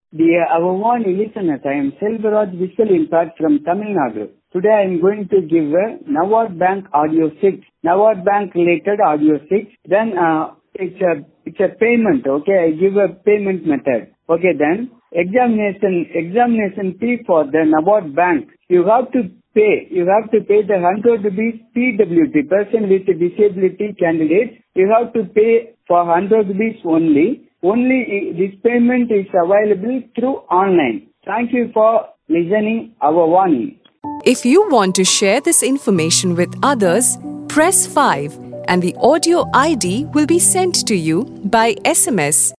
Dear our one listeners, I am Selvaraj Visual Impact from Tamil Nadu. Today I am going to give a Nawad Bank Audio 6, Nawad Bank related Audio 6. Then it's a payment, okay? I give a payment method. Okay, then examination fee for the Nawad Bank. You have to pay the 100 rupees PWD, person with disability candidate. You have to pay for 100 rupees only. Only this payment is available through online. Thank you for listening our warning. If you want to share this information with others, press 5 and the audio ID will be sent to you by SMS.